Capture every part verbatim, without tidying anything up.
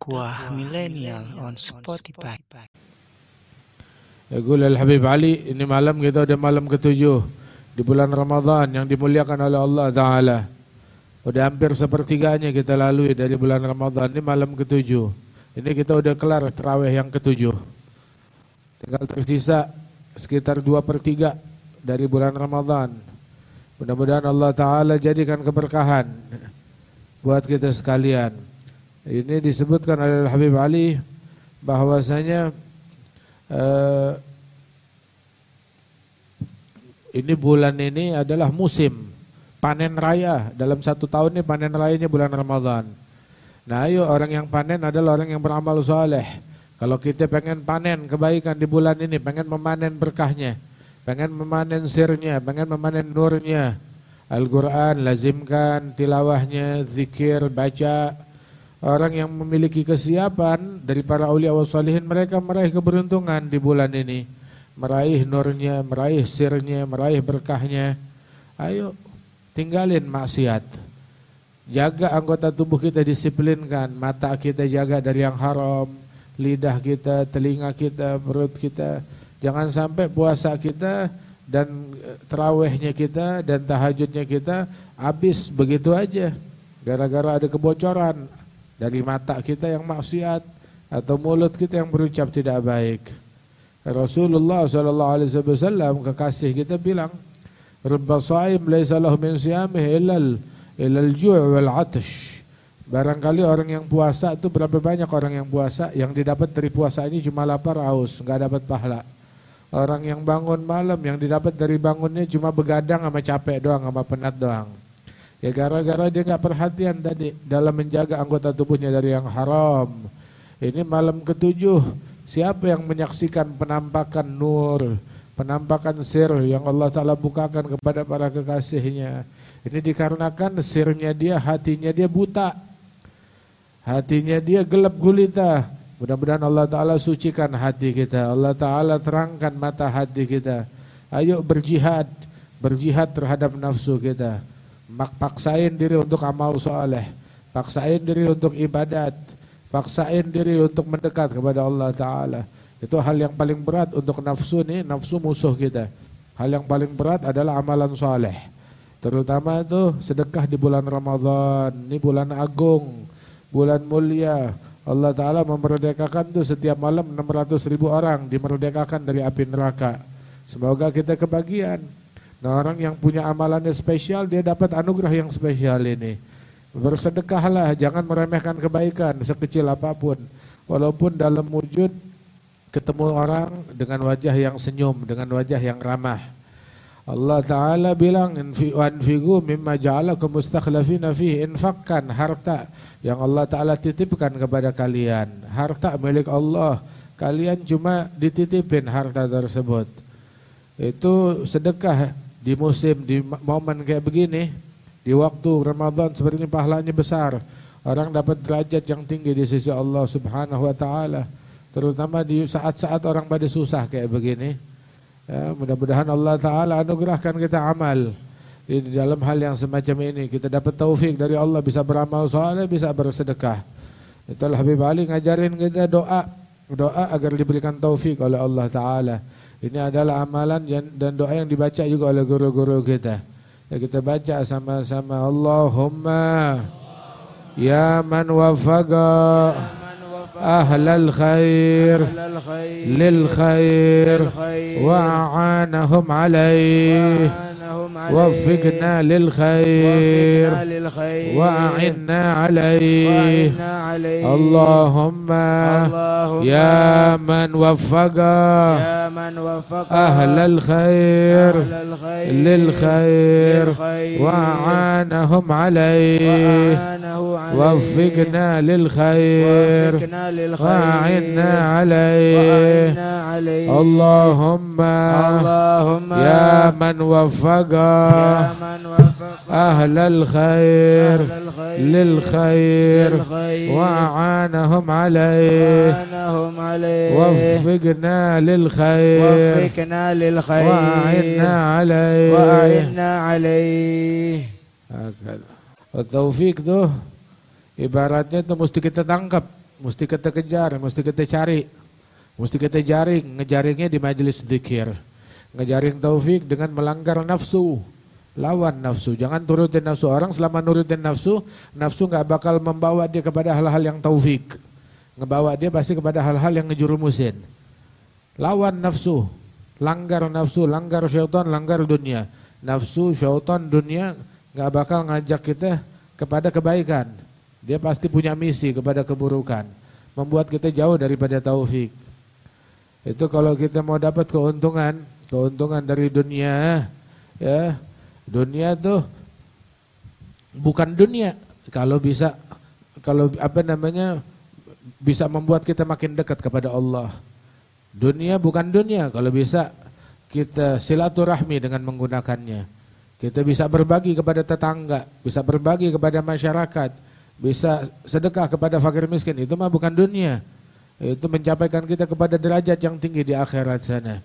Dakwah Milenial on Spotify. Yaqul Al-Habib Ali, ini malam kita udah malam ketujuh di bulan Ramadan yang dimuliakan oleh Allah Ta'ala. Udah hampir sepertiganya kita lalui dari bulan Ramadan, ini malam ketujuh. Ini kita udah kelar tarawih yang ketujuh. Tinggal tersisa sekitar dua per tiga dari bulan Ramadan. Mudah-mudahan Allah Ta'ala jadikan keberkahan buat kita sekalian. Ini disebutkan oleh Al-Habib Ali bahwasanya uh, ini bulan ini adalah musim panen raya. Dalam satu tahun ini panen rayanya bulan Ramadan. Nah ayo, orang yang panen adalah orang yang beramal soleh. Kalau kita pengen panen kebaikan di bulan ini, pengen memanen berkahnya, pengen memanen sirnya, pengen memanen nurnya, Al-Quran lazimkan tilawahnya, zikir, baca. Orang yang memiliki kesiapan dari para aulia wa salihin, mereka meraih keberuntungan di bulan ini, meraih nurnya, meraih sirnya, meraih berkahnya. Ayo tinggalin maksiat, jaga anggota tubuh kita, disiplinkan, mata kita jaga dari yang haram, lidah kita, telinga kita, perut kita. Jangan sampai puasa kita dan tarawihnya kita dan tahajudnya kita habis begitu aja gara-gara ada kebocoran dari mata kita yang maksiat atau mulut kita yang berucap tidak baik. Rasulullah sallallahu alaihi wasallam kekasih kita bilang, "Rubba shaim laisa lahu min siyamihi illal illal ju' wal 'atash." Barangkali orang yang puasa itu, berapa banyak orang yang puasa yang didapat dari puasanya cuma lapar, haus, enggak dapat pahala. Orang yang bangun malam yang didapat dari bangunnya cuma begadang sama capek doang, sama penat doang. Ya gara-gara dia nggak perhatian tadi dalam menjaga anggota tubuhnya dari yang haram. Ini malam ketujuh, siapa yang menyaksikan penampakan nur, penampakan sir yang Allah Ta'ala bukakan kepada para kekasihnya. Ini dikarenakan sirnya dia, hatinya dia buta, hatinya dia gelap gulita. Mudah-mudahan Allah Ta'ala sucikan hati kita, Allah Ta'ala terangkan mata hati kita. Ayo berjihad, berjihad terhadap nafsu kita. Paksain diri untuk amal soleh, paksain diri untuk ibadat, paksain diri untuk mendekat kepada Allah Ta'ala. Itu hal yang paling berat untuk nafsu nih, nafsu musuh kita. Hal yang paling berat adalah amalan soleh. Terutama itu sedekah di bulan Ramadan, ini bulan agung, bulan mulia. Allah Ta'ala memerdekakan tuh setiap malam enam ratus ribu orang dimerdekakan dari api neraka. Semoga kita kebagian. Nah, orang yang punya amalannya spesial, dia dapat anugerah yang spesial ini. Bersedekahlah, jangan meremehkan kebaikan sekecil apapun. Walaupun dalam wujud ketemu orang dengan wajah yang senyum, dengan wajah yang ramah. Allah Ta'ala bilang, "Anfiqu mimma ja'alakum mustakhlafina fihi." Infakkan harta yang Allah Ta'ala titipkan kepada kalian. Harta milik Allah, kalian cuma dititipin harta tersebut. Itu sedekah. Di musim, di momen kayak begini, di waktu Ramadan sebenarnya pahalanya besar. Orang dapat derajat yang tinggi di sisi Allah Subhanahu wa Ta'ala. Terutama di saat-saat orang pada susah kayak begini. Ya, mudah-mudahan Allah Ta'ala anugerahkan kita amal di dalam hal yang semacam ini. Kita dapat taufik dari Allah, bisa beramal soleh, bisa bersedekah. Itulah Habib Ali ngajarin kita doa, doa agar diberikan taufik oleh Allah Ta'ala. Ini adalah amalan dan doa yang dibaca juga oleh guru-guru kita. Ya, kita baca sama-sama. Allahumma ya man wafaqa ahlal khair lil khair wa'anahum alaih وفقنا للخير وأعنا عليه اللهم يا من وفق أهل الخير للخير وأعانهم عليه وفقنا للخير وأعنا عليه اللهم يا من وفق أهل الخير للخير وأعانهم عليه وفقنا للخير وأعنا عليه. Taufik tuh ibaratnya tuh mesti kita tangkap, mesti kita kejar, mesti kita cari, mesti kita jaring. Ngejaringnya di majelis zikir. Ngejaring taufik dengan melanggar nafsu. Lawan nafsu, jangan turutin nafsu. Orang selama nurutin nafsu, nafsu gak bakal membawa dia kepada hal-hal yang taufik. Ngebawa dia pasti kepada hal-hal yang ngejurumusin. Lawan nafsu, langgar nafsu, langgar syaitan, langgar dunia. Nafsu, syaitan, dunia gak bakal ngajak kita kepada kebaikan. Dia pasti punya misi kepada keburukan, membuat kita jauh daripada taufik. Itu kalau kita mau dapat keuntungan, keuntungan dari dunia, ya. Dunia tuh bukan dunia kalau bisa, kalau apa namanya, bisa membuat kita makin dekat kepada Allah. Dunia bukan dunia kalau bisa kita silaturahmi dengan menggunakannya. Kita bisa berbagi kepada tetangga, bisa berbagi kepada masyarakat, bisa sedekah kepada fakir miskin. Itu mah bukan dunia. Itu mencapaikan kita kepada derajat yang tinggi di akhirat sana.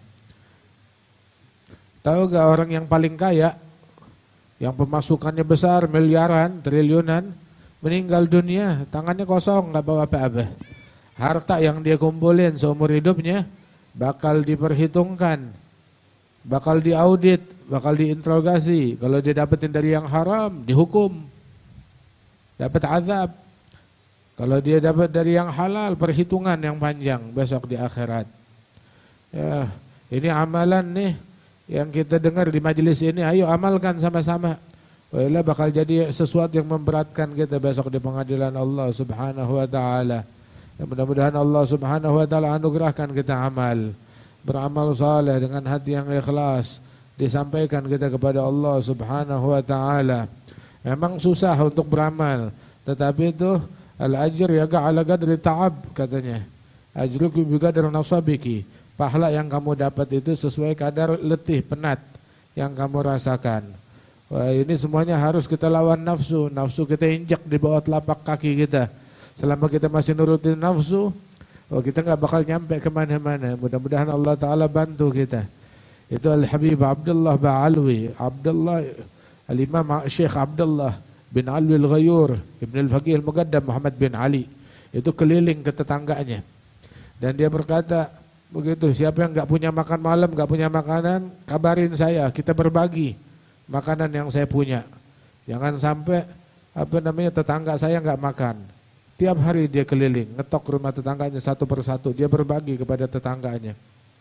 Tahu gak orang yang paling kaya, yang pemasukannya besar, miliaran, triliunan, meninggal dunia, tangannya kosong, gak bawa apa-apa. Harta yang dia kumpulin seumur hidupnya bakal diperhitungkan, bakal diaudit, bakal diinterogasi. Kalau dia dapetin dari yang haram, dihukum, dapat azab. Kalau dia dapat dari yang halal, perhitungan yang panjang besok di akhirat. Ya, ini amalan nih yang kita dengar di majelis ini, ayo amalkan sama-sama. Wailah bakal jadi sesuatu yang memberatkan kita besok di pengadilan Allah Subhanahu wa taala. Ya, mudah-mudahan Allah Subhanahu wa taala anugerahkan kita amal, beramal saleh dengan hati yang ikhlas, disampaikan kita kepada Allah Subhanahu wa taala. Memang susah untuk beramal, tetapi itu al-ajr yaqa ala qadri ta'ab katanya. Ajruki bi qadri nasabiki. Pahala yang kamu dapat itu sesuai kadar letih, penat yang kamu rasakan. Wah, ini semuanya harus kita lawan nafsu. Nafsu kita injak di bawah telapak kaki kita. Selama kita masih nurutin nafsu, oh, kita nggak bakal nyampe kemana-mana. Mudah-mudahan Allah Ta'ala bantu kita. Itu Al-Habib Abdullah Ba'alwi, Abdullah Al-Imam Syekh Abdullah bin Alwi Al-Ghayur, Ibn Al-Faqih Al-Muqaddam Muhammad bin Ali. Itu keliling ke tetangganya. Dan dia berkata, begitu, siapa yang gak punya makan malam, gak punya makanan, kabarin saya, kita berbagi makanan yang saya punya. Jangan sampai apa namanya tetangga saya gak makan. Tiap hari dia keliling, ngetok rumah tetangganya satu persatu, dia berbagi kepada tetangganya.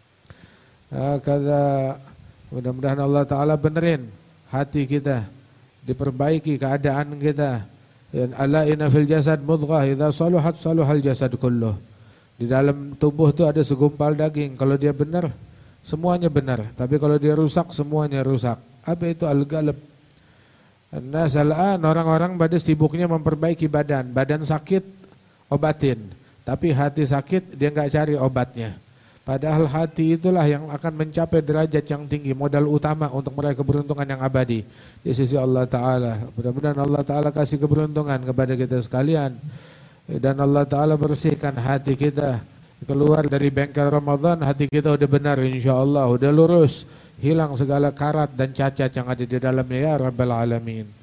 Nah, kata mudah-mudahan Allah Ta'ala benerin hati kita, diperbaiki keadaan kita. Dan ala inna fil jasad mudghah idza saluhat saluhal jasad kulluh. Di dalam tubuh itu ada segumpal daging. Kalau dia benar, semuanya benar. Tapi kalau dia rusak, semuanya rusak. Apa itu al-qalb? Nah, salaan orang-orang pada sibuknya memperbaiki badan. Badan sakit, obatin. Tapi hati sakit, dia nggak cari obatnya. Padahal hati itulah yang akan mencapai derajat yang tinggi. Modal utama untuk meraih keberuntungan yang abadi di sisi Allah Ta'ala. Mudah-mudahan Allah Ta'ala kasih keberuntungan kepada kita sekalian. Dan Allah Ta'ala bersihkan hati kita. Keluar dari bengkel Ramadan, hati kita udah benar insya Allah, udah lurus. Hilang segala karat dan cacat yang ada di dalamnya ya Rabbal Alamin.